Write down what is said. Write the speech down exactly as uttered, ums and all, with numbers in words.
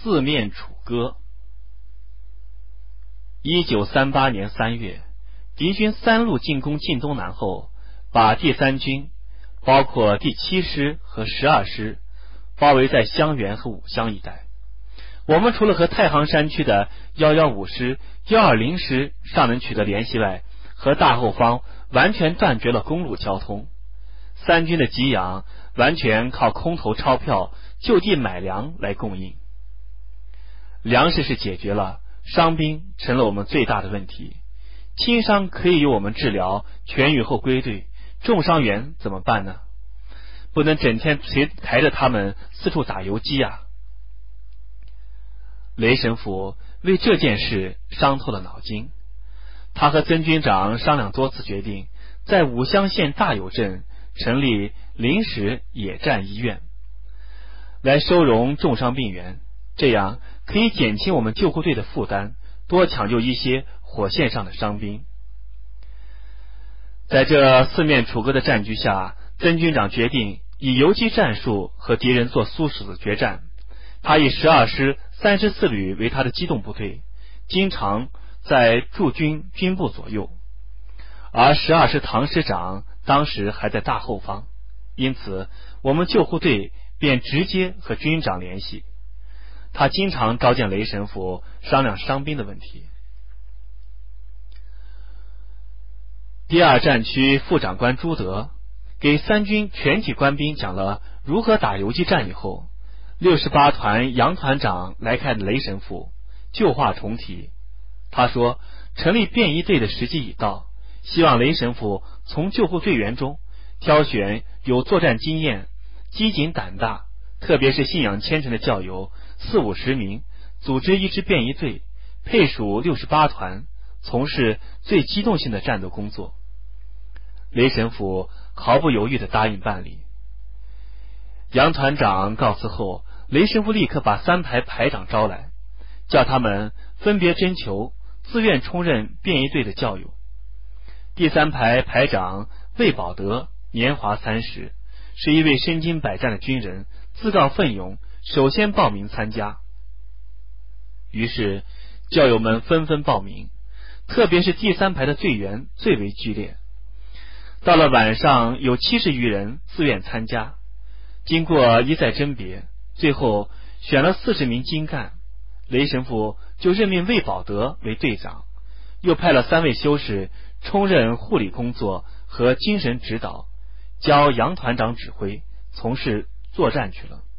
四面楚歌。一九三八年三月，敌军三路进攻晋东南后，把第三军包括第七师和十二师包围在襄垣和武乡一带。我们除了和太行山区的一一五师、一二零师尚能取得联系外，和大后方完全断绝了公路交通。三军的给养完全靠空头钞票就地买粮来供应。粮食是解决了，伤兵成了我们最大的问题。轻伤可以由我们治疗，痊愈后归队，重伤员怎么办呢？不能整天随抬着他们四处打游击啊！雷神甫为这件事伤透了脑筋，他和曾军长商量多次，决定在武乡县大有镇成立临时野战医院，来收容重伤病员，这样可以减轻我们救护队的负担，多抢救一些火线上的伤兵。在这四面楚歌的战局下，曾军长决定以游击战术和敌人做殊死的决战。他以十二师三十四旅为他的机动部队，经常在驻军军部左右，而十二师唐师长当时还在大后方，因此我们救护队便直接和军长联系。他经常召见雷神甫，商量伤兵的问题。第二战区副长官朱德给三军全体官兵讲了如何打游击战以后，六十八团杨团长来看雷神甫，旧话重提。他说成立便衣队的时机已到，希望雷神甫从救护队员中挑选有作战经验、机警胆大，特别是信仰虔诚的教友四五十名，组织一支便衣队，配属六十八团，从事最机动性的战斗工作。雷神甫毫不犹豫地答应办理。杨团长告辞后，雷神甫立刻把三排排长招来，叫他们分别征求自愿充任便衣队的教友。第三排排长魏保德年华三十，是一位身经百战的军人，自告奋勇，首先报名参加。于是教友们纷纷报名，特别是第三排的队员最为剧烈。到了晚上，有七十余人自愿参加。经过一再甄别，最后选了四十名精干，雷神甫就任命魏保德为队长，又派了三位修士充任护理工作和精神指导，交杨团长指挥，从事作战去了。